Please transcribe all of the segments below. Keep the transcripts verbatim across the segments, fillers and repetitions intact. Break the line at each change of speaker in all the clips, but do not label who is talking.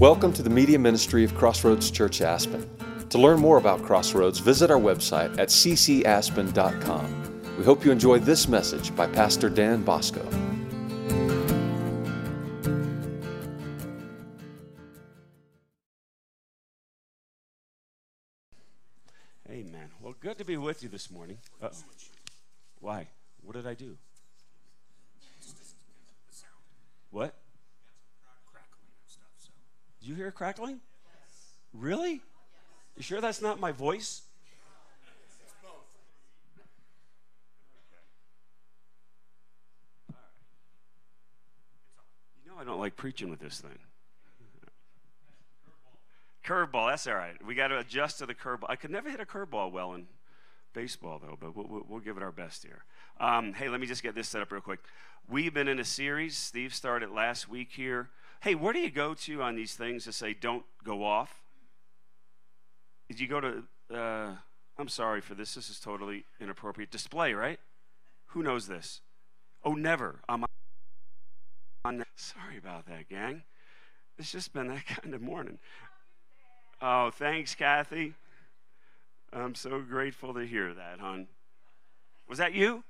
Welcome to the media ministry of Crossroads Church Aspen. To learn more about Crossroads, visit our website at c c aspen dot com. We hope you enjoy this message by Pastor Dan Bosco.
Amen. Well, good to be with you this morning. Uh-oh. Why? What did I do? What? Did you hear a crackling? Yes. Really? Yes. You sure that's not my voice?
It's both.
Okay. All right. You know I don't like preaching with this thing. Curveball, that's all right. We got to adjust to the curveball. I could never hit a curveball well in baseball, though, but we'll, we'll, we'll give it our best here. Um, hey, let me just get this set up real quick. We've been in a series. Steve started last week here. Hey, where do you go to on these things to say don't go off? Did you go to, uh, I'm sorry for this. This is totally inappropriate. Display, right? Who knows this? Oh, never. I'm on. Sorry about that, gang. It's just been that kind of morning. Oh, thanks, Kathy. I'm so grateful to hear that, hon. Was that you?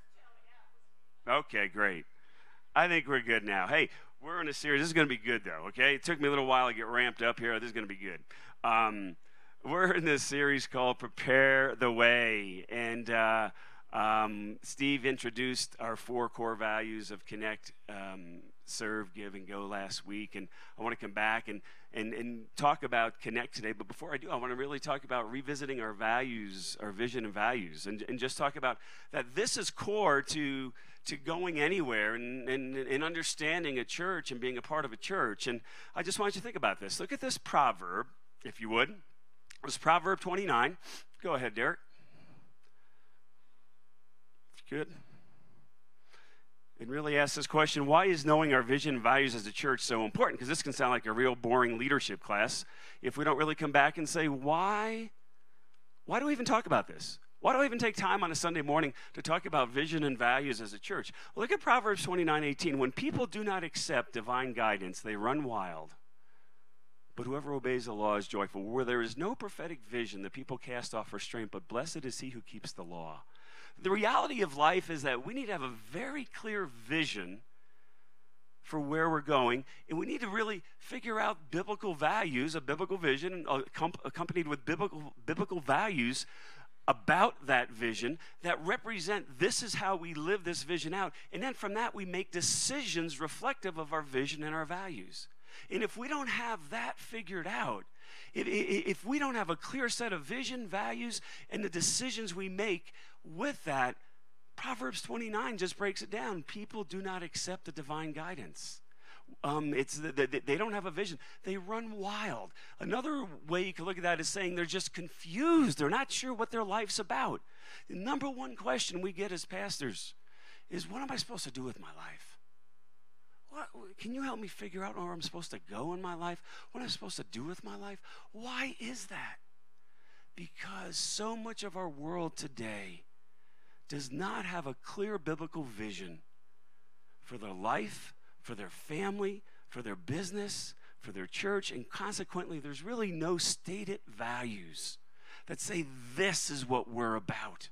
Okay, great. I think we're good now. Hey, we're in a series. This is going to be good, though, okay? It took me a little while to get ramped up here. This is going to be good. Um, we're in this series called Prepare the Way. And uh, um, Steve introduced our four core values of connect, um, serve, give, and go last week. And I want to come back and, and, and talk about connect today. But before I do, I want to really talk about revisiting our values, our vision and values, and, and just talk about that this is core to to going anywhere and, and, and understanding a church and being a part of a church. And I just want you to think about this. Look at this proverb, if you would. It's Proverb twenty-nine. Go ahead, Derek. Good. It really asks this question, why is knowing our vision and values as a church so important? Because this can sound like a real boring leadership class if we don't really come back and say, why, why do we even talk about this? Why do I even take time on a Sunday morning to talk about vision and values as a church? Well, look at Proverbs twenty-nine eighteen. When people do not accept divine guidance, they run wild. But whoever obeys the law is joyful. Where there is no prophetic vision, the people cast off restraint, but blessed is he who keeps the law. The reality of life is that we need to have a very clear vision for where we're going, and we need to really figure out biblical values, a biblical vision accompanied with biblical, biblical values about that vision that represent this is how we live this vision out. And then from that, we make decisions reflective of our vision and our values. And if we don't have that figured out, if, if we don't have a clear set of vision, values, and the decisions we make with that, Proverbs twenty-nine just breaks it down. People do not accept the divine guidance. Um, it's the, the, they don't have a vision. They run wild. Another way you can look at that is saying they're just confused. They're not sure what their life's about. The number one question we get as pastors is, what am I supposed to do with my life? What, can you help me figure out where I'm supposed to go in my life? What am I supposed to do with my life? Why is that? Because so much of our world today does not have a clear biblical vision for their life, for their family, for their business, for their church, and consequently, there's really no stated values that say this is what we're about.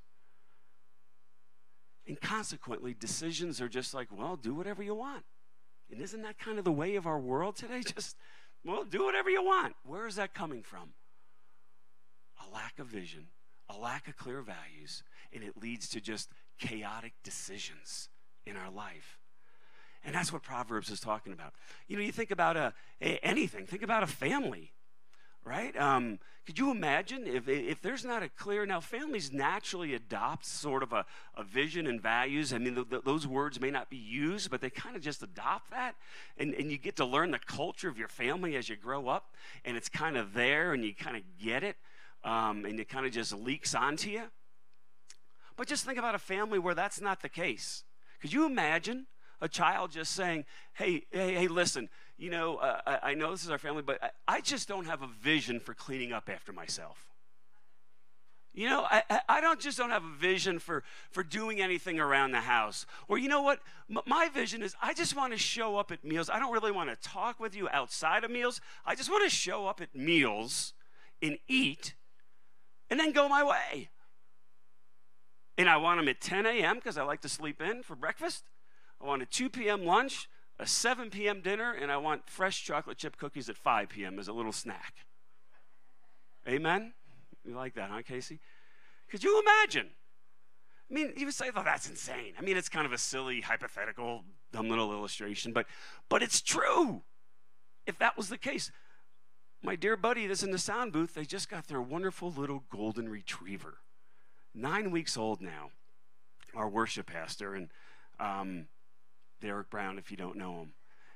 And consequently, decisions are just like, well, do whatever you want. And isn't that kind of the way of our world today? Just, well, do whatever you want. Where is that coming from? A lack of vision, a lack of clear values, and it leads to just chaotic decisions in our life. And that's what Proverbs is talking about. You know, you think about a, a anything. Think about a family, right? Um, could you imagine if if there's not a clear, now families naturally adopt sort of a, a vision and values. I mean, the, the, those words may not be used, but they kind of just adopt that. And, and you get to learn the culture of your family as you grow up. And it's kind of there and you kind of get it. Um, and it kind of just leaks onto you. But just think about a family where that's not the case. Could you imagine a child just saying, hey, hey, hey, listen, you know, uh, I, I know this is our family, but I, I just don't have a vision for cleaning up after myself. You know, I, I don't just don't have a vision for, for doing anything around the house. Or you know what? M- my vision is I just want to show up at meals. I don't really want to talk with you outside of meals. I just want to show up at meals and eat and then go my way. And I want them at ten a.m. because I like to sleep in for breakfast. I want a two p.m. lunch, a seven p.m. dinner, and I want fresh chocolate chip cookies at five p.m. as a little snack. Amen? You like that, huh, Casey? Could you imagine? I mean, you would say, oh, that's insane. I mean, it's kind of a silly, hypothetical, dumb little illustration, but, but it's true. If that was the case, my dear buddy that's in the sound booth, they just got their wonderful little golden retriever. Nine weeks old now, our worship pastor, and um, Derek Brown, if you don't know him.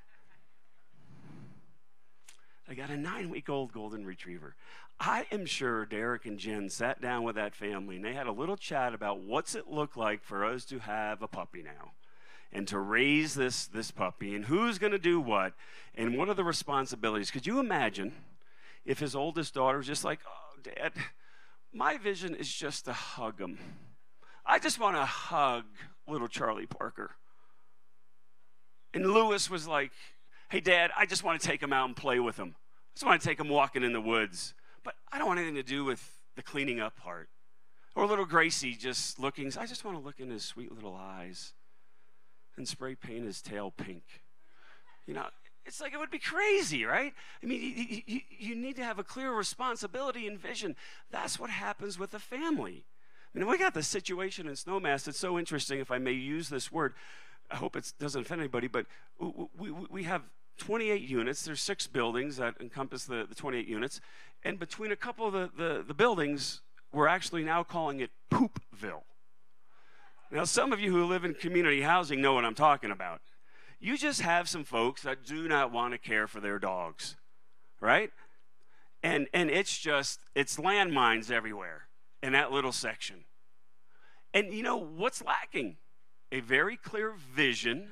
I got a nine-week-old golden retriever. I am sure Derek and Jen sat down with that family, and they had a little chat about what's it look like for us to have a puppy now and to raise this, this puppy, and who's going to do what, and what are the responsibilities. Could you imagine if his oldest daughter was just like, oh, Dad, my vision is just to hug him. I just want to hug little Charlie Parker. And Lewis was like, hey, Dad, I just want to take him out and play with him. I just want to take him walking in the woods. But I don't want anything to do with the cleaning up part. Or little Gracie just looking, I just want to look in his sweet little eyes and spray paint his tail pink. You know, it's like it would be crazy, right? I mean, you, you, you need to have a clear responsibility and vision. That's what happens with a family. I mean, we got this situation in Snowmass. It's so interesting, if I may use this word. I hope it doesn't offend anybody, but we, we, we have twenty-eight units. There's six buildings that encompass the, the twenty-eight units. And between a couple of the, the, the buildings, we're actually now calling it Poopville. Now, some of you who live in community housing know what I'm talking about. You just have some folks that do not want to care for their dogs, right? And, and it's just, it's landmines everywhere in that little section. And you know what's lacking? A very clear vision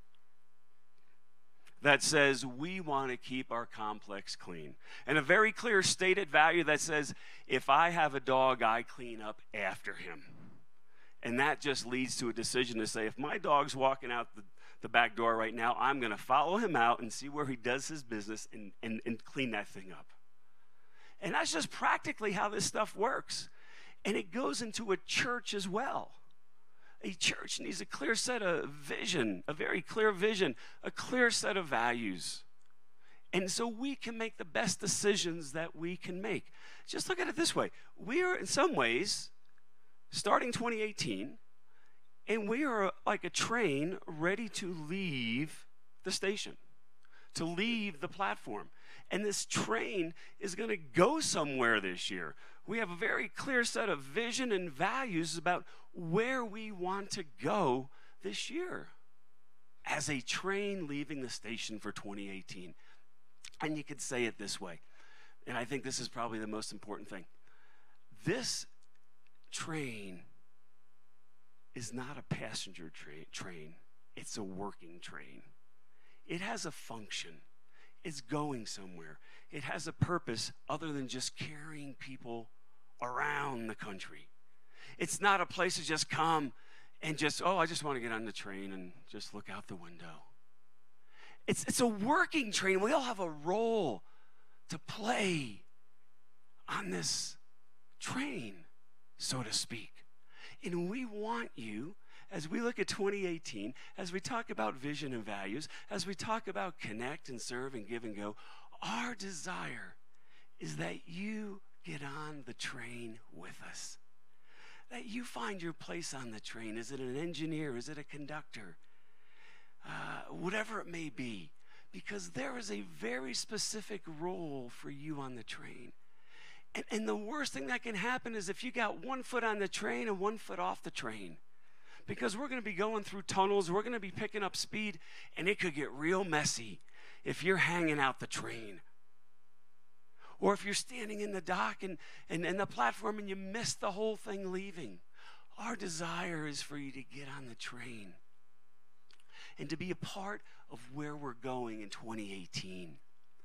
that says we want to keep our complex clean. And a very clear stated value that says, if I have a dog, I clean up after him. And that just leads to a decision to say, if my dog's walking out the, the back door right now, I'm going to follow him out and see where he does his business and, and, and clean that thing up. And that's just practically how this stuff works. And it goes into a church as well. A church needs a clear set of vision, a very clear vision, a clear set of values. And so we can make the best decisions that we can make. Just look at it this way. We are, in some ways, starting twenty eighteen, and we are like a train ready to leave the station, to leave the platform. And this train is going to go somewhere this year. We have a very clear set of vision and values about where we want to go this year as a train leaving the station for twenty eighteen. And you could say it this way, and I think this is probably the most important thing. This train is not a passenger tra- train. It's a working train. It has a function. It's going somewhere. It has a purpose other than just carrying people around the country. It's not a place to just come and just, oh, I just want to get on the train and just look out the window. It's, it's a working train. We all have a role to play on this train, so to speak. And we want you, as we look at twenty eighteen, as we talk about vision and values, as we talk about connect and serve and give and go, our desire is that you get on the train with us. That you find your place on the train. Is it an engineer? Is it a conductor? Uh, whatever it may be. Because there is a very specific role for you on the train. And, and the worst thing that can happen is if you got one foot on the train and one foot off the train. Because we're going to be going through tunnels, we're going to be picking up speed, and it could get real messy if you're hanging out the train. Or if you're standing in the dock and, and, and the platform and you miss the whole thing leaving. Our desire is for you to get on the train and to be a part of where we're going in twenty eighteen.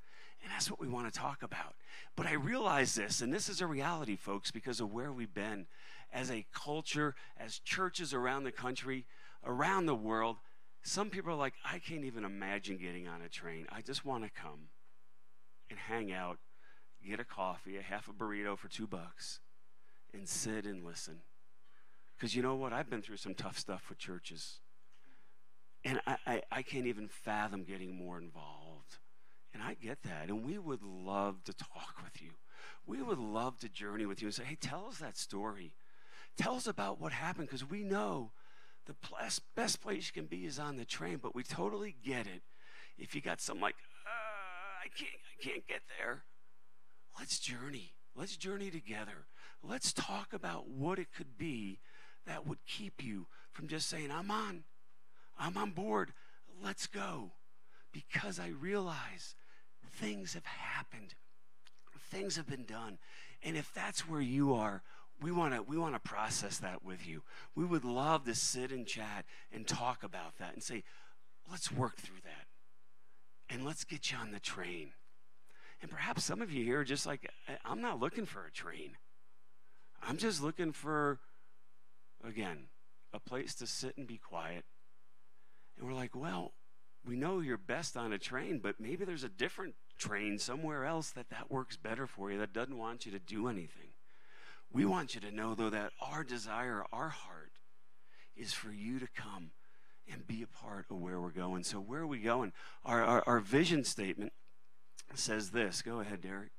And that's what we want to talk about. But I realize this, and this is a reality, folks, because of where we've been as a culture, as churches around the country, around the world. Some people are like, I can't even imagine getting on a train. I just want to come and hang out, get a coffee, a half a burrito for two bucks, and sit and listen. Because you know what? I've been through some tough stuff with churches. And I, I, I can't even fathom getting more involved. And I get that. And we would love to talk with you. We would love to journey with you and say, hey, tell us that story. Tell us about what happened, because we know the best place you can be is on the train, but we totally get it. If you got something like, uh, I can't, I can't get there, let's journey. Let's journey together. Let's talk about what it could be that would keep you from just saying, I'm on. I'm on board. Let's go. Because I realize things have happened. Things have been done. And if that's where you are, we want to we want to process that with you. We would love to sit and chat and talk about that and say, let's work through that. And let's get you on the train. And perhaps some of you here are just like, I'm not looking for a train. I'm just looking for, again, a place to sit and be quiet. And we're like, well, we know you're best on a train, but maybe there's a different train somewhere else that that works better for you, that doesn't want you to do anything. We want you to know, though, that our desire, our heart, is for you to come and be a part of where we're going. So where are we going? Our, our, our vision statement says this. Go ahead, Derek.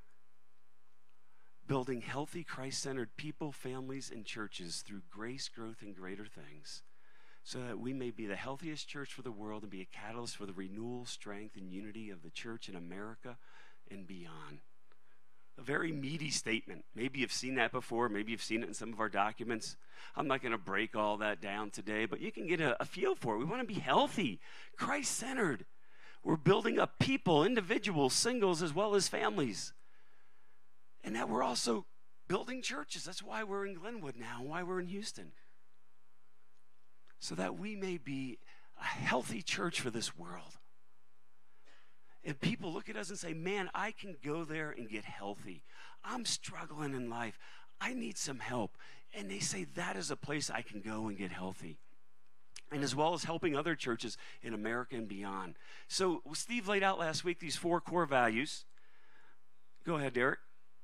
Building healthy, Christ-centered people, families, and churches through grace, growth, and greater things, so that we may be the healthiest church for the world and be a catalyst for the renewal, strength, and unity of the church in America and beyond. A very meaty statement. Maybe you've seen that before. Maybe you've seen it in some of our documents. I'm not going to break all that down today, but you can get a, a feel for it. We want to be healthy, Christ-centered. We're building up people, individuals, singles, as well as families. And that we're also building churches. That's why we're in Glenwood now and why we're in Houston. So that we may be a healthy church for this world. And people look at us and say, man, I can go there and get healthy. I'm struggling in life. I need some help. And they say that is a place I can go and get healthy. And as well as helping other churches in America and beyond. So Steve laid out last week these four core values. Go ahead, Derek.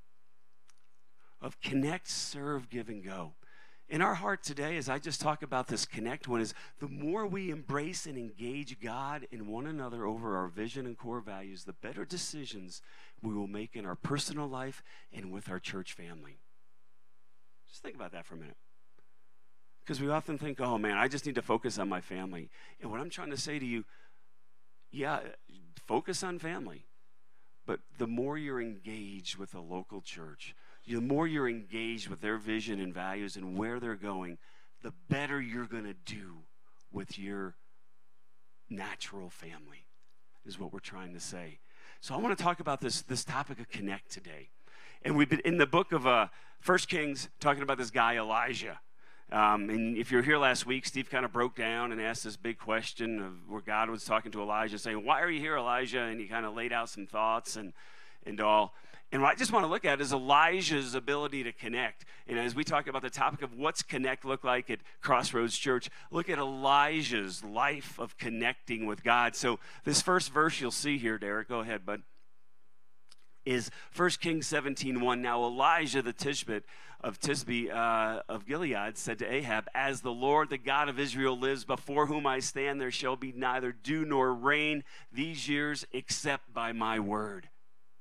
Of connect, serve, give, and go. In our heart today, as I just talk about this connect one, is the more we embrace and engage God and one another over our vision and core values, the better decisions we will make in our personal life and with our church family. Just think about that for a minute. Because we often think, oh man, I just need to focus on my family. And what I'm trying to say to you, yeah, focus on family. But the more you're engaged with a local church, the more you're engaged with their vision and values and where they're going, the better you're going to do with your natural family, is what we're trying to say. So I want to talk about this, this topic of connect today. And we've been in the book of uh, First Kings talking about this guy, Elijah. Um, and if you were here last week, Steve kind of broke down and asked this big question of where God was talking to Elijah, saying, why are you here, Elijah? And he kind of laid out some thoughts and, and all. And what I just want to look at is Elijah's ability to connect. And as we talk about the topic of what's connect look like at Crossroads Church, look at Elijah's life of connecting with God. So this first verse you'll see here, Derek, go ahead, bud, is First Kings seventeen one. Now Elijah the Tishbite of Tisbe uh, of Gilead said to Ahab, as the Lord, the God of Israel, lives, before whom I stand, there shall be neither dew nor rain these years except by my word.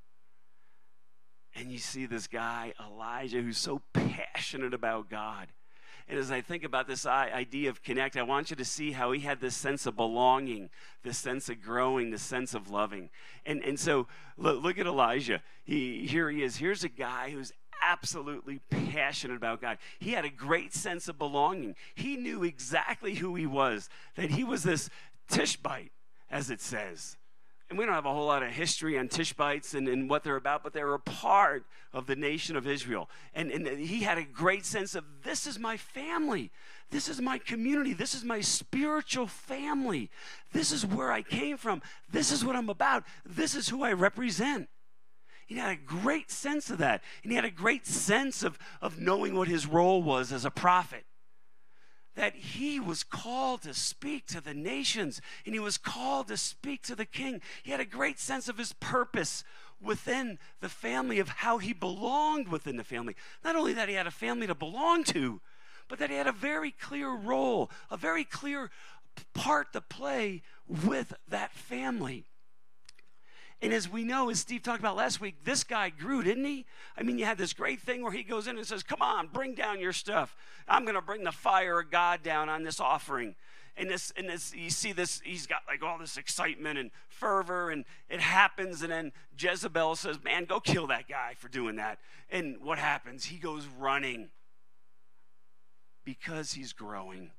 And you see this guy, Elijah, who's so passionate about God. And as I think about this idea of connect, I want you to see how he had this sense of belonging, this sense of growing, this sense of loving. And, and so look, look at Elijah. He, here he is. Here's a guy who's absolutely passionate about God. He had a great sense of belonging. He knew exactly who he was, that he was this Tishbite, as it says. and we don't have a whole lot of history on Tishbites and, and what they're about, but they're a part of the nation of Israel. And, and he had a great sense of, this is my family. This is my community. This is my spiritual family. This is where I came from. This is what I'm about. This is who I represent. He had a great sense of that. And he had a great sense of, of knowing what his role was as a prophet. That he was called to speak to the nations, and he was called to speak to the king. He had a great sense of his purpose within the family, of how he belonged within the family. Not only that he had a family to belong to, but that he had a very clear role, a very clear part to play with that family. And as we know, as Steve talked about last week, this guy grew, didn't he? I mean, you had this great thing where he goes in and says, come on, bring down your stuff. I'm going to bring the fire of God down on this offering. And this, and this, you see this, he's got like all this excitement and fervor, and it happens. And then Jezebel says, man, go kill that guy for doing that. And what happens? He goes running because he's growing.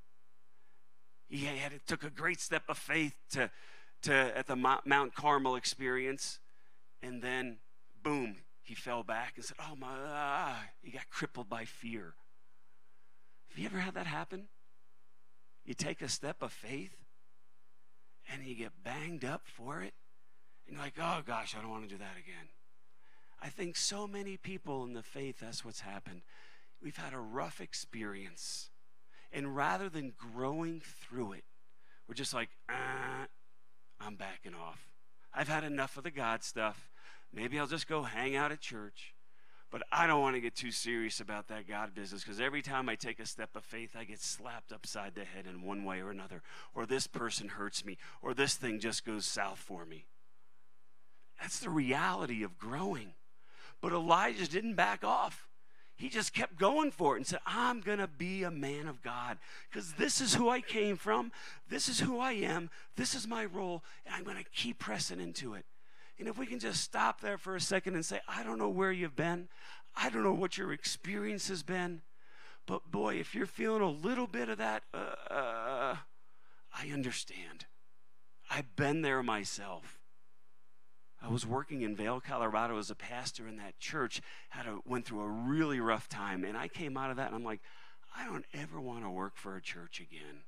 He had, it took a great step of faith to to at the Mount Carmel experience, and then boom, he fell back and said, oh my, ah, he got crippled by fear. Have you ever had that happen? You take a step of faith and you get banged up for it, and you're like, oh gosh, I don't want to do that again. I think so many people in the faith, that's what's happened. We've had a rough experience, and rather than growing through it, we're just like, ah, I'm backing off. I've had enough of the God stuff. Maybe I'll just go hang out at church. But I don't want to get too serious about that God business, because every time I take a step of faith, I get slapped upside the head in one way or another. Or this person hurts me. Or this thing just goes south for me. That's the reality of growing. But Elijah didn't back off. He just kept going for it and said, I'm going to be a man of God, because this is who I came from. This is who I am. This is my role, and I'm going to keep pressing into it. And if we can just stop there for a second and say, I don't know where you've been. I don't know what your experience has been. But boy, if you're feeling a little bit of that, uh, uh, I understand. I've been there myself. I was working in Vail, Colorado as a pastor in that church, had a, went through a really rough time, and I came out of that and I'm like, I don't ever want to work for a church again.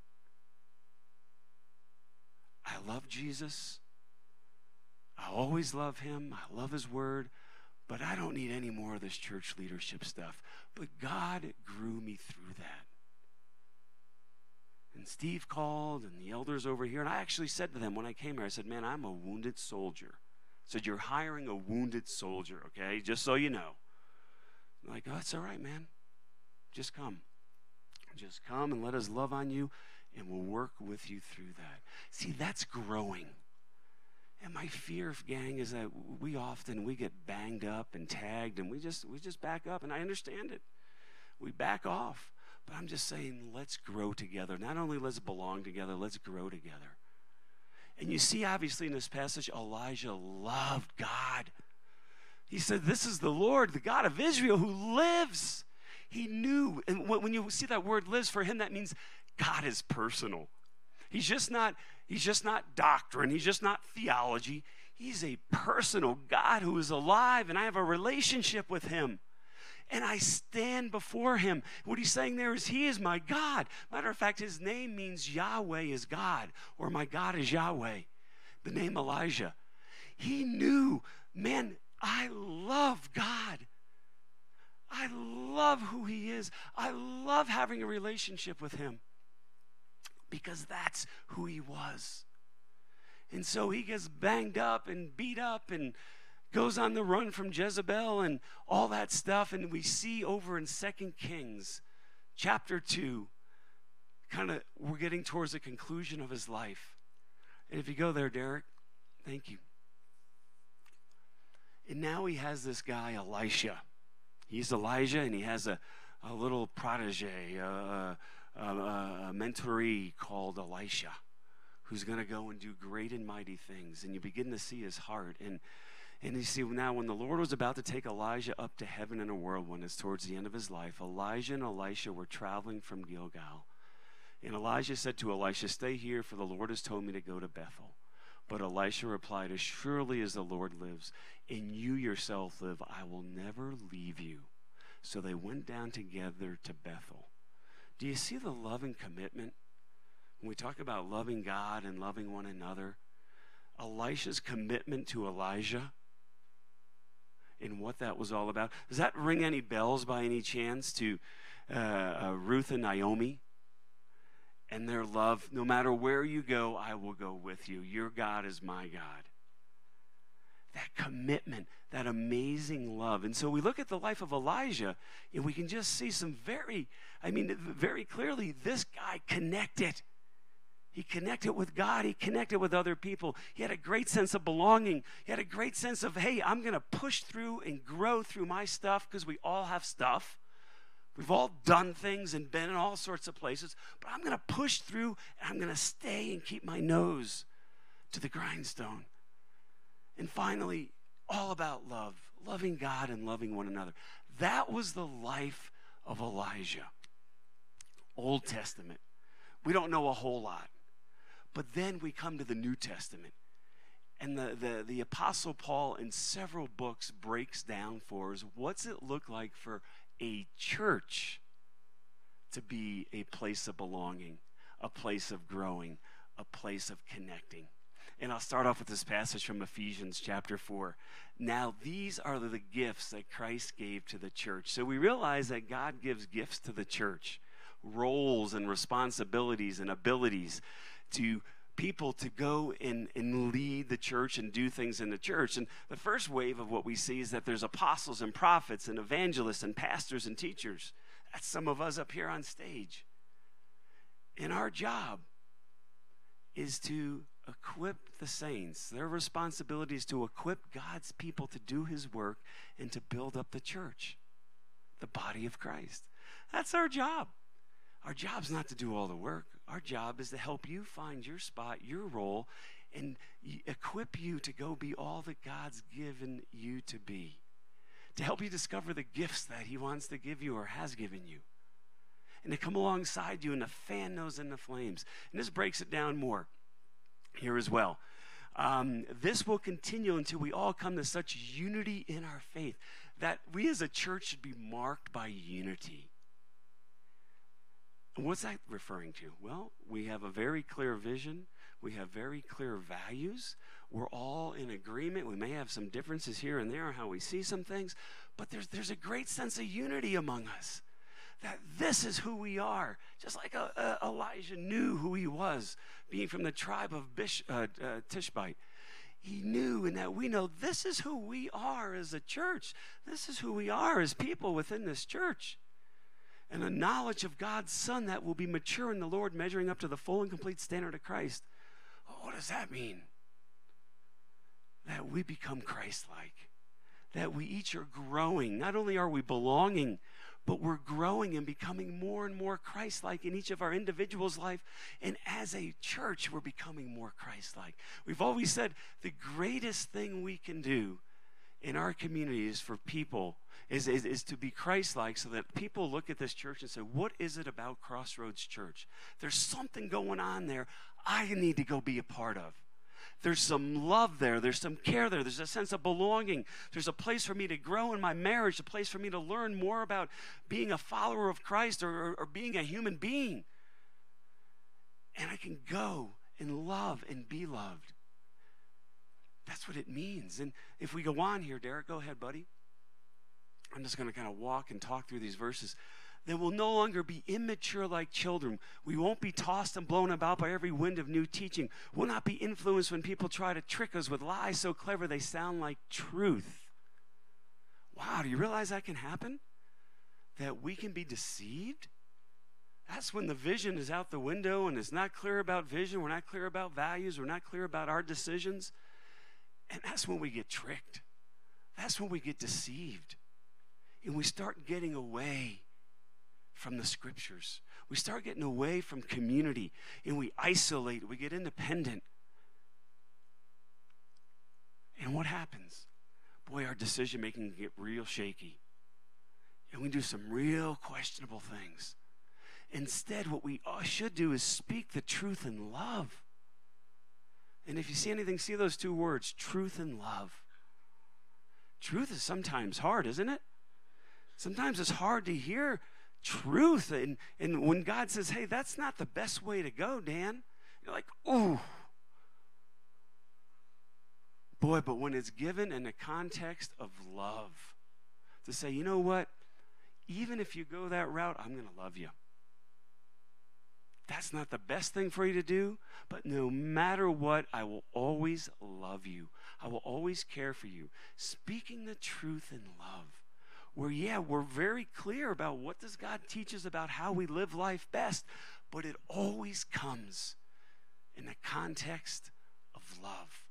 I love Jesus. I always love him. I love his word, but I don't need any more of this church leadership stuff. But God grew me through that. And Steve called, and the elders over here, and I actually said to them when I came here, I said, man, I'm a wounded soldier. Said, you're hiring a wounded soldier, okay? Just so you know. I'm like, oh, it's all right, man. Just come. Just come and let us love on you, and we'll work with you through that. See, that's growing. And my fear, gang, is that we often, we get banged up and tagged, and we just, we just back up, and I understand it. We back off. But I'm just saying, let's grow together. Not only let's belong together, let's grow together. And you see, obviously, in this passage, Elijah loved God. He said, this is the Lord, the God of Israel, who lives. He knew. And when you see that word lives, for him, that means God is personal. He's just not, he's just not doctrine. He's just not theology. He's a personal God who is alive, and I have a relationship with him. And I stand before him. What he's saying there is, he is my God. Matter of fact, his name means Yahweh is God, or my God is Yahweh. The name Elijah. He knew, man, I love God. I love who he is. I love having a relationship with him, because that's who he was. And so he gets banged up and beat up and goes on the run from Jezebel and all that stuff. And we see over in Second Kings chapter two, kind of we're getting towards the conclusion of his life. And if you go there, Derek, thank you. And now he has this guy, Elisha. He's Elijah, and he has a, a little protege, a, a, a, a mentoree called Elisha, who's going to go and do great and mighty things. And you begin to see his heart. And And you see, now when the Lord was about to take Elijah up to heaven in a whirlwind, it's towards the end of his life, Elijah and Elisha were traveling from Gilgal. And Elijah said to Elisha, stay here, for the Lord has told me to go to Bethel. But Elisha replied, as surely as the Lord lives, and you yourself live, I will never leave you. So they went down together to Bethel. Do you see the love and commitment? When we talk about loving God and loving one another, Elisha's commitment to Elijah and what that was all about. Does that ring any bells by any chance to uh, uh, Ruth and Naomi? And their love, no matter where you go, I will go with you. Your God is my God. That commitment, that amazing love. And so we look at the life of Elijah, and we can just see some very, I mean, very clearly, this guy connected. He connected with God. He connected with other people. He had a great sense of belonging. He had a great sense of, hey, I'm going to push through and grow through my stuff, because we all have stuff. We've all done things and been in all sorts of places, but I'm going to push through, and I'm going to stay and keep my nose to the grindstone. And finally, all about love, loving God and loving one another. That was the life of Elijah. Old Testament. We don't know a whole lot. But then we come to the New Testament. And the, the, the Apostle Paul in several books breaks down for us, what's it look like for a church to be a place of belonging, a place of growing, a place of connecting. And I'll start off with this passage from Ephesians chapter four. Now these are the gifts that Christ gave to the church. So we realize that God gives gifts to the church, roles and responsibilities and abilities to people to go and, and lead the church and do things in the church. And the first wave of what we see is that there's apostles and prophets and evangelists and pastors and teachers. That's some of us up here on stage. And our job is to equip the saints. Their responsibility is to equip God's people to do his work and to build up the church, the body of Christ. That's our job. Our job's not to do all the work. Our job is to help you find your spot, your role, and equip you to go be all that God's given you to be. To help you discover the gifts that he wants to give you or has given you. And to come alongside you and to fan those in the flames. And this breaks it down more here as well. Um, this will continue until we all come to such unity in our faith that we as a church should be marked by unity. And what's that referring to? Well, we have a very clear vision. We have very clear values. We're all in agreement. We may have some differences here and there on how we see some things, but there's, there's a great sense of unity among us. That this is who we are. Just like uh, uh, Elijah knew who he was, being from the tribe of Bish, uh, uh, Tishbite. He knew, and that we know this is who we are as a church. This is who we are as people within this church. And a knowledge of God's Son that will be mature in the Lord, measuring up to the full and complete standard of Christ. Oh, what does that mean? That we become Christ-like. That we each are growing. Not only are we belonging, but we're growing and becoming more and more Christ-like in each of our individuals' life. And as a church, we're becoming more Christ-like. We've always said the greatest thing we can do in our community is for people, is, is, is to be Christ-like, so that people look at this church and say, what is it about Crossroads Church? There's something going on there I need to go be a part of. There's some love there. There's some care there. There's a sense of belonging. There's a place for me to grow in my marriage, a place for me to learn more about being a follower of Christ or, or, or being a human being. And I can go and love and be loved. That's what it means. And if we go on here, Derek, go ahead, buddy. I'm just going to kind of walk and talk through these verses. Then we'll no longer be immature like children. We won't be tossed and blown about by every wind of new teaching. We'll not be influenced when people try to trick us with lies so clever they sound like truth. Wow, do you realize that can happen? That we can be deceived? That's when the vision is out the window and it's not clear about vision. We're not clear about values. We're not clear about our decisions. And that's when we get tricked. That's when we get deceived. And we start getting away from the scriptures. We start getting away from community, and we isolate. We get independent. And what happens? Boy, our decision making can get real shaky. And we do some real questionable things. Instead, what we should do is speak the truth in love. And if you see anything, see those two words, truth and love. Truth is sometimes hard, isn't it? Sometimes it's hard to hear truth. And, and when God says, hey, that's not the best way to go, Dan, you're like, ooh. Boy, but when it's given in the context of love, to say, you know what? Even if you go that route, I'm going to love you. That's not the best thing for you to do, but no matter what, I will always love you. I will always care for you. Speaking the truth in love. Where, yeah, we're very clear about what does God teach us about how we live life best, but it always comes in the context of love.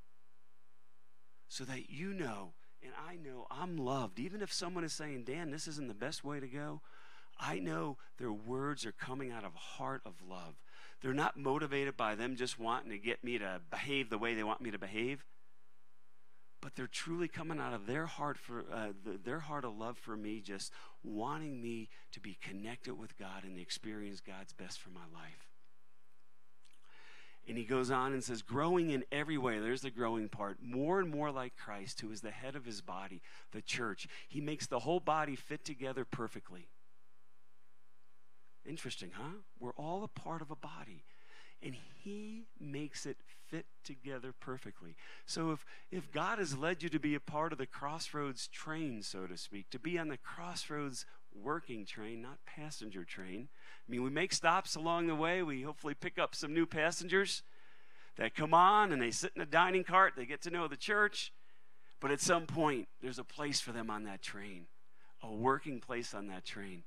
So that you know, and I know I'm loved. Even if someone is saying, Dan, this isn't the best way to go, I know their words are coming out of a heart of love. They're not motivated by them just wanting to get me to behave the way they want me to behave, but they're truly coming out of their heart for uh, the, their heart of love for me, just wanting me to be connected with God and experience God's best for my life. And he goes on and says, growing in every way, there's the growing part, more and more like Christ, who is the head of his body, the church. He makes the whole body fit together perfectly. Interesting, huh? We're all a part of a body. And he makes it fit together perfectly. So if, if God has led you to be a part of the Crossroads train, so to speak, to be on the Crossroads working train, not passenger train. I mean, we make stops along the way. We hopefully pick up some new passengers that come on and they sit in a dining cart. They get to know the church. But at some point, there's a place for them on that train, a working place on that train.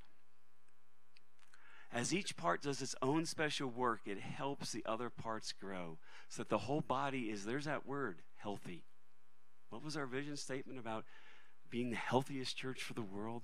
As each part does its own special work, it helps the other parts grow so that the whole body is, there's that word, healthy. What was our vision statement about being the healthiest church for the world?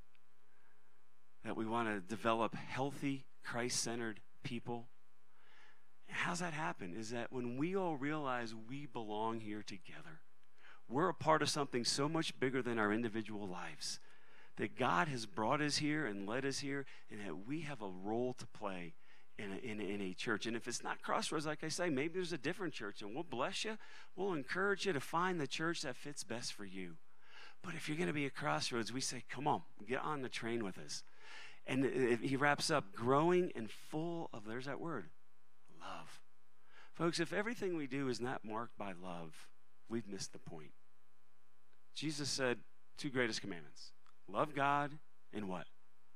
That we want to develop healthy, Christ-centered people. And how's that happen? Is that when we all realize we belong here together, we're a part of something so much bigger than our individual lives. That God has brought us here and led us here, and that we have a role to play in a, in, a, in a church. And if it's not Crossroads, like I say, maybe there's a different church, and we'll bless you. We'll encourage you to find the church that fits best for you. But if you're going to be at Crossroads, we say, come on, get on the train with us. And it, he wraps up, growing and full of, there's that word, love. Folks, if everything we do is not marked by love, we've missed the point. Jesus said, two greatest commandments. Love God and what?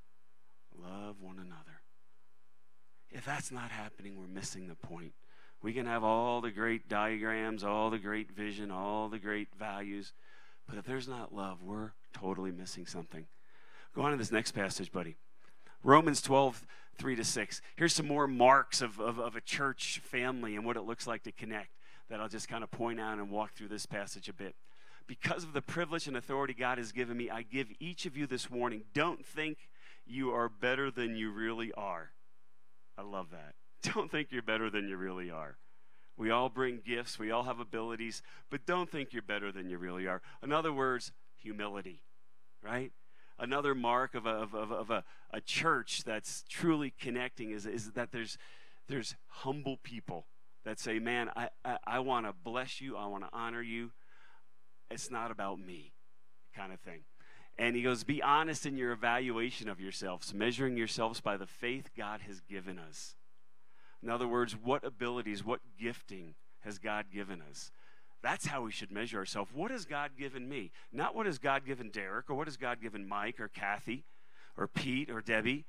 Love one another. If that's not happening, we're missing the point. We can have all the great diagrams, all the great vision, all the great values, but if there's not love, we're totally missing something. Go on to this next passage, buddy. Romans twelve, three to six. Here's some more marks of, of, of a church family and what it looks like to connect that I'll just kind of point out and walk through this passage a bit. Because of the privilege and authority God has given me, I give each of you this warning. Don't think you are better than you really are. I love that. Don't think you're better than you really are. We all bring gifts. We all have abilities. But don't think you're better than you really are. In other words, humility, right? Another mark of a, of, of, of a, a church that's truly connecting is, is that there's, there's humble people that say, man, I, I, I want to bless you. I want to honor you. It's not about me, kind of thing. And he goes, be honest in your evaluation of yourselves, measuring yourselves by the faith God has given us. In other words, what abilities, what gifting has God given us? That's how we should measure ourselves. What has God given me? Not what has God given Derek, or what has God given Mike, or Kathy, or Pete, or Debbie.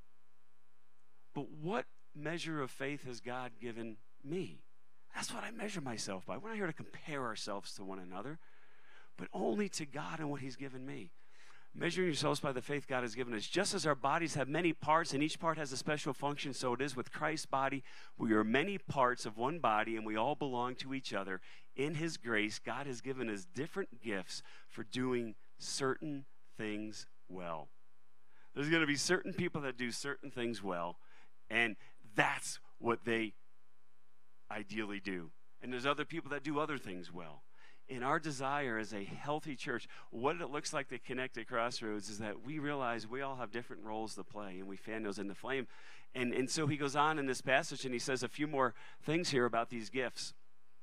But what measure of faith has God given me? That's what I measure myself by. We're not here to compare ourselves to one another, but only to God and what he's given me. Measuring yourselves by the faith God has given us. Just as our bodies have many parts and each part has a special function, so it is with Christ's body. We are many parts of one body and we all belong to each other. In his grace, God has given us different gifts for doing certain things well. There's going to be certain people that do certain things well, and that's what they ideally do. And there's other people that do other things well. In our desire as a healthy church, what it looks like to connect at Crossroads is that we realize we all have different roles to play, and we fan those into flame. And, and so he goes on in this passage, and he says a few more things here about these gifts.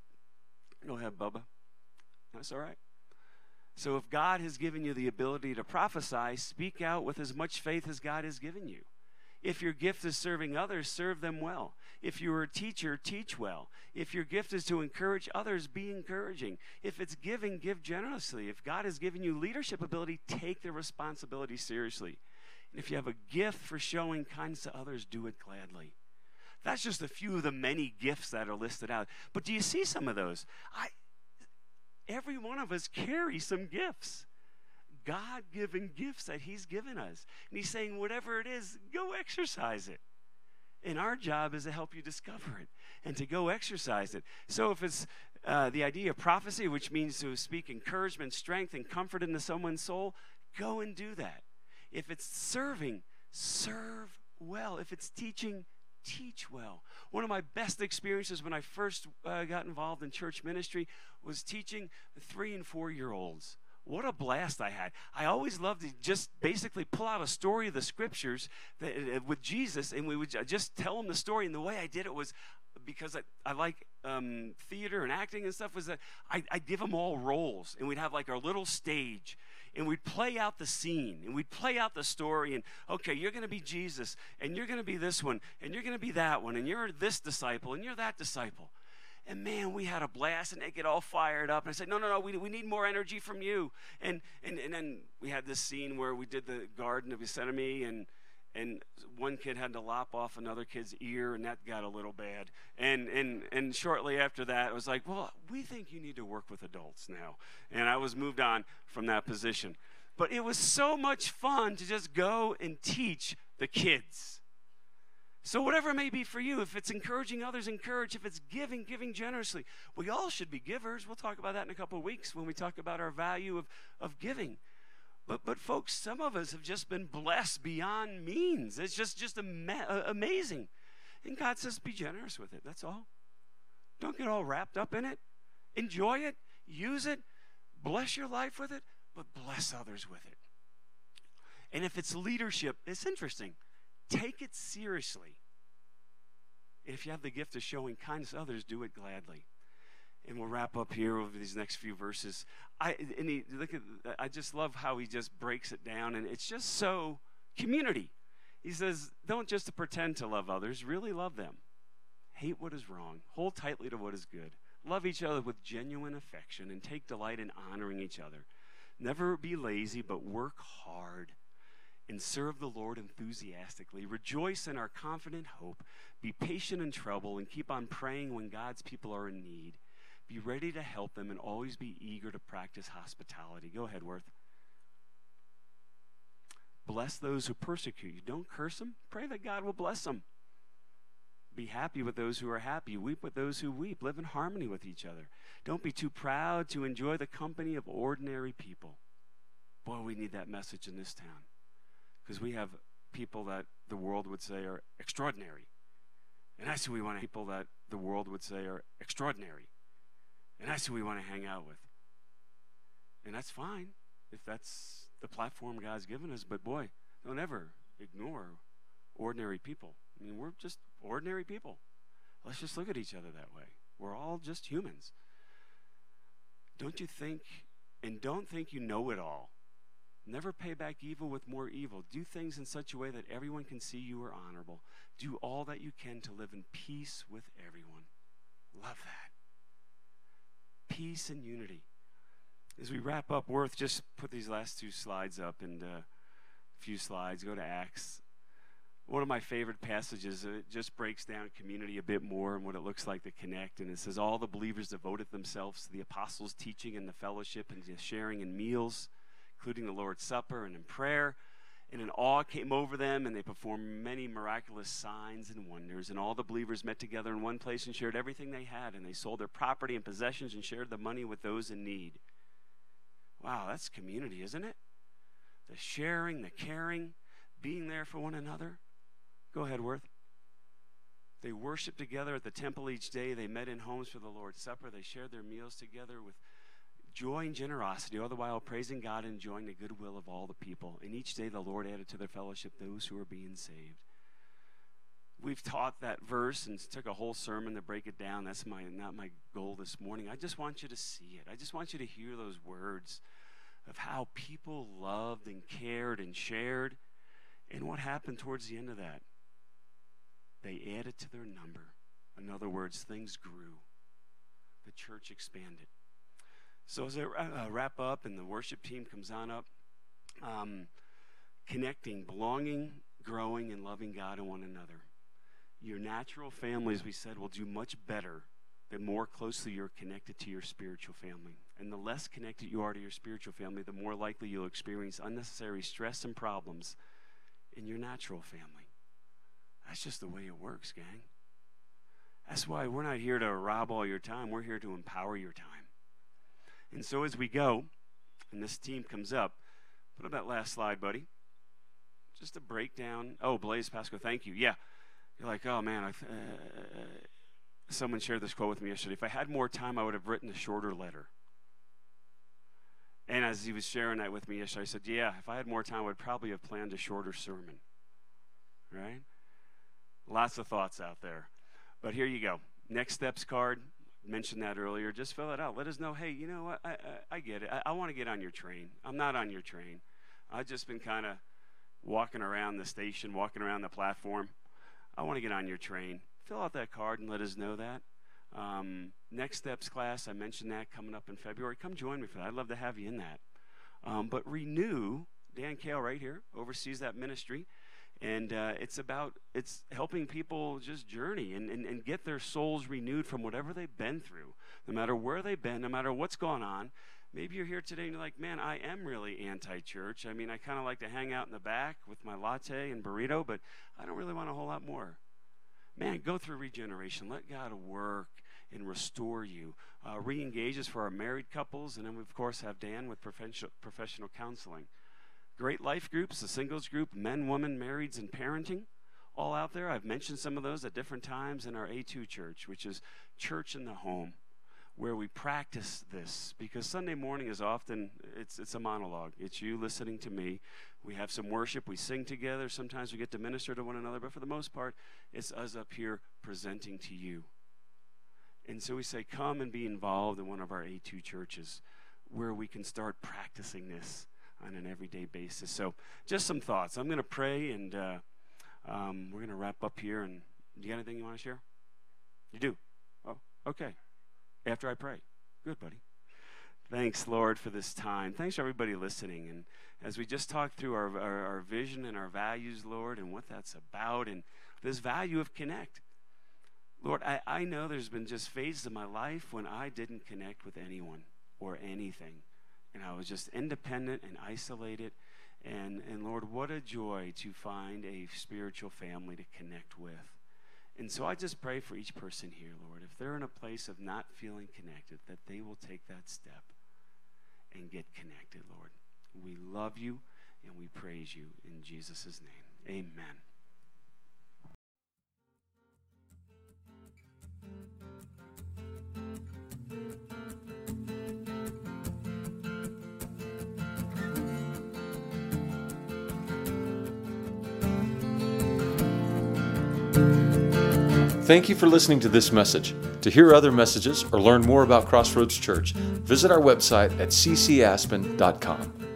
Go ahead, Bubba. That's all right. So if God has given you the ability to prophesy, speak out with as much faith as God has given you. If your gift is serving others, serve them well. If you're a teacher, teach well. If your gift is to encourage others, be encouraging. If it's giving, give generously. If God has given you leadership ability, take the responsibility seriously. And if you have a gift for showing kindness to others, do it gladly. That's just a few of the many gifts that are listed out. But do you see some of those? I, every one of us carries some gifts. God-given gifts that he's given us. And he's saying, whatever it is, go exercise it. And our job is to help you discover it and to go exercise it. So if it's uh, the idea of prophecy, which means to speak encouragement, strength, and comfort into someone's soul, go and do that. If it's serving, serve well. If it's teaching, teach well. One of my best experiences when I first uh, got involved in church ministry was teaching three and four-year-olds. What a blast I had. I always loved to just basically pull out a story of the scriptures that, uh, with Jesus, and we would just tell them the story. And the way I did it was, because I, I like um, theater and acting and stuff, was that I, I'd give them all roles, and we'd have like our little stage, and we'd play out the scene, and we'd play out the story, and okay, you're going to be Jesus, and you're going to be this one, and you're going to be that one, and you're this disciple, and you're that disciple. And man, we had a blast, and they get all fired up. And I said, no, no, no, we, we need more energy from you. And, and and then we had this scene where we did the Garden of Gethsemane, and and one kid had to lop off another kid's ear, and that got a little bad. And and and shortly after that, it was like, well, we think you need to work with adults now. And I was moved on from that position. But it was so much fun to just go and teach the kids. So whatever it may be for you, if it's encouraging others, encourage. If it's giving, giving generously. We all should be givers. We'll talk about that in a couple of weeks when we talk about our value of, of giving. But, but folks, some of us have just been blessed beyond means. It's just, just ama- amazing. And God says, be generous with it. That's all. Don't get all wrapped up in it. Enjoy it. Use it. Bless your life with it. But bless others with it. And if it's leadership, it's interesting. Take it seriously. If you have the gift of showing kindness to others, do it gladly. And we'll wrap up here over these next few verses. I and he, look at, I just love how he just breaks it down, and it's just so community. He says, don't just pretend to love others, really love them. Hate what is wrong. Hold tightly to what is good. Love each other with genuine affection, and take delight in honoring each other. Never be lazy, but work hard. And serve the Lord enthusiastically. Rejoice in our confident hope. Be patient in trouble, and keep on praying when God's people are in need. Be ready to help them, and always be eager to practice hospitality. Go ahead, Worth. Bless those who persecute you. Don't curse them. Pray that God will bless them. Be happy with those who are happy. Weep with those who weep. Live in harmony with each other. Don't be too proud to enjoy the company of ordinary people. Boy, we need that message in this town. Because we have people that the world would say are extraordinary. And that's who we want to people that the world would say are extraordinary. And that's who we want to hang out with. And that's fine if that's the platform God's given us. But boy, don't ever ignore ordinary people. I mean, we're just ordinary people. Let's just look at each other that way. We're all just humans. Don't you think, and don't think you know it all. Never pay back evil with more evil. Do things in such a way that everyone can see you are honorable. Do all that you can to live in peace with everyone. Love that. Peace and unity. As we wrap up, Worth, just put these last two slides up, and a few slides. Go to Acts. One of my favorite passages, it just breaks down community a bit more and what it looks like to connect. And it says, all the believers devoted themselves to the apostles' teaching and the fellowship and the sharing in meals, including the Lord's Supper and in prayer. And an awe came over them, and they performed many miraculous signs and wonders. And all the believers met together in one place and shared everything they had. And they sold their property and possessions and shared the money with those in need. Wow, that's community, isn't it? The sharing, the caring, being there for one another. Go ahead, Worth. They worshiped together at the temple each day. They met in homes for the Lord's Supper. They shared their meals together with joy and generosity, all the while praising God and enjoying the goodwill of all the people. And each day the Lord added to their fellowship those who were being saved. we've taught that verse and took a whole sermon to break it down. That's my not my goal this morning. I just want you to see it. I just want you to hear those words of how people loved and cared and shared. And what happened towards the end of that? They added to their number. In other words, things grew. The church expanded. So as I uh, wrap up and the worship team comes on up, um, connecting, belonging, growing, and loving God and one another. Your natural family, as we said, will do much better the more closely you're connected to your spiritual family. And the less connected you are to your spiritual family, the more likely you'll experience unnecessary stress and problems in your natural family. That's just the way it works, gang. That's why we're not here to rob all your time. We're here to empower your time. And so as we go, and this team comes up, put up that last slide, buddy. Just a breakdown. Oh, Blaise Pasco, thank you. Yeah. You're like, oh, man, I've, uh, someone shared this quote with me yesterday. If I had more time, I would have written a shorter letter. And as he was sharing that with me yesterday, I said, yeah, if I had more time, I would probably have planned a shorter sermon. Right? Lots of thoughts out there. But here you go. Next steps card. Mentioned that earlier. Just fill it out. Let us know, hey, you know what? I, I, I get it. I, I want to get on your train. I'm not on your train. I've just been kind of walking around the station, walking around the platform. I want to get on your train. Fill out that card and let us know that. Um, next steps class, I mentioned that coming up in February. Come join me for that. I'd love to have you in that. Um, but Renew, Dan Kale right here, oversees that ministry. And uh, it's about, it's helping people just journey and, and, and get their souls renewed from whatever they've been through, no matter where they've been, no matter what's going on. Maybe you're here today and you're like, man, I am really anti-church. I mean, I kind of like to hang out in the back with my latte and burrito, but I don't really want a whole lot more. Man, go through regeneration. Let God work and restore you. Uh, re-engage us for our married couples, and then we, of course, have Dan with professional, professional counseling. Great life groups, the singles group, men, women, marrieds, and parenting, all out there. I've mentioned some of those at different times in our A two church, which is church in the home, where we practice this. Because Sunday morning is often, it's it's a monologue. It's you listening to me. We have some worship. We sing together. Sometimes we get to minister to one another. But for the most part, it's us up here presenting to you. And so we say, come and be involved in one of our A two churches where we can start practicing this on an everyday basis. So just some thoughts. I'm going to pray, and uh, um, we're going to wrap up here. And do you got anything you want to share? You do? Oh, okay. After I pray. Good, buddy. Thanks, Lord, for this time. Thanks for everybody listening. And as we just talked through our, our, our vision and our values, Lord, and what that's about, and this value of connect. Lord, I, I know there's been just phases of my life when I didn't connect with anyone or anything. And I was just independent and isolated. And, and Lord, what a joy to find a spiritual family to connect with. And so I just pray for each person here, Lord, if they're in a place of not feeling connected, that they will take that step and get connected, Lord. We love you and we praise you in Jesus' name. Amen.
Thank you for listening to this message. To hear other messages or learn more about Crossroads Church, visit our website at c c aspen dot com.